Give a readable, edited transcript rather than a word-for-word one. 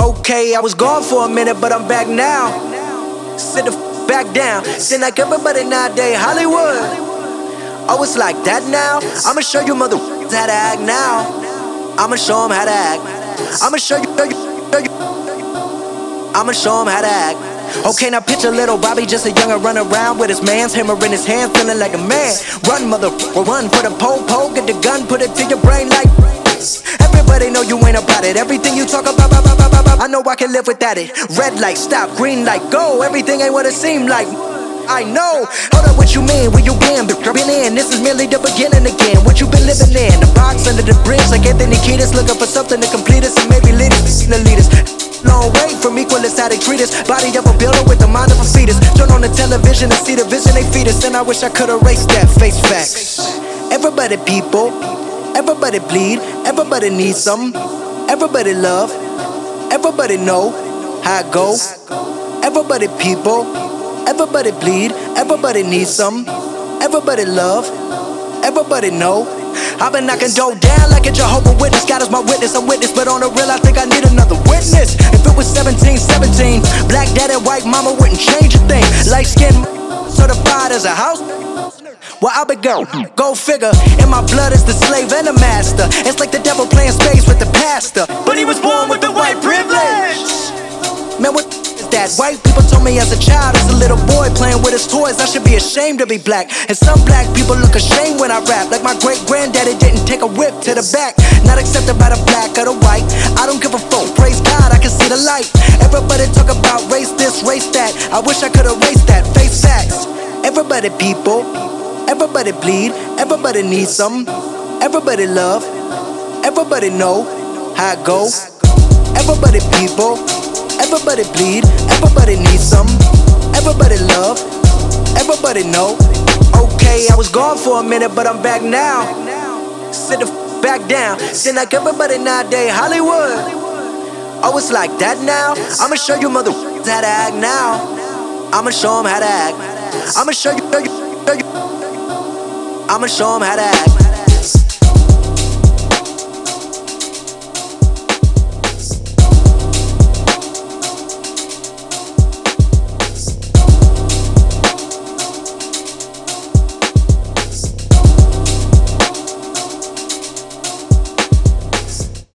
Okay, I was gone for a minute, but I'm back now. Sit the back down. Seem like everybody nowadays Hollywood. Oh, it's like that now? I'ma show you mother how to act now. I'ma show 'em how to act. I'ma show you. I'ma show 'em how to act. Okay, now picture little Bobby, just a youngin' run around with his man's hammer in his hand, feeling like a man. Run, motherfucker, run for the pole, get the gun, put it to your brain like. Everybody know you ain't about it. Everything you talk about, I know I can live without it. Red light, stop, green light, go. Everything ain't what it seem like. I know. Hold up, what you mean? Where you been? Been in. This is merely the beginning again. What you been living in? The box under the bridge, like Anthony Kiedis, looking for something to complete us and maybe lead us. The leaders. Long way from equalists, how they treat us. Body of a builder with the mind of a fetus. Turn on the television and see the vision they feed us. And I wish I could erase that. Face facts. Everybody people, everybody bleed, everybody needs something. Everybody love, everybody know how it go. Everybody people, everybody bleed, everybody needs something. Everybody love, everybody know. I've been knocking dough down like a Jehovah's Witness. God is my witness, I'm witness, but on the real I think I need another witness. If it was 17, black dad and white mama wouldn't change a thing. Light skin certified as a house. Well, I be go figure. In my blood is the slave and the master. It's like the devil playing space with the pastor, but he was born with the white privilege. Man, what is that? White people told me as a child, as a little boy playing with his toys, I should be ashamed to be black. And some black people look ashamed when I rap, like my great granddaddy didn't take a whip to the back. Not accepted by the black or the white. I don't give a fuck. Praise God, I can see the light. Everybody talk about race this, race that. I wish I could erase that. Face facts. Everybody people, everybody bleed, everybody needs something. Everybody love, everybody know how it go. Everybody people, everybody bleed, everybody needs something. Everybody love, everybody know. Okay, I was gone for a minute, but I'm back now. Sit the back down. Seem like everybody nowadays Hollywood. Oh, it's like that now? I'ma show you mother how to act now. I'ma show 'em how to act. I'ma show you. I'ma show 'em how to act.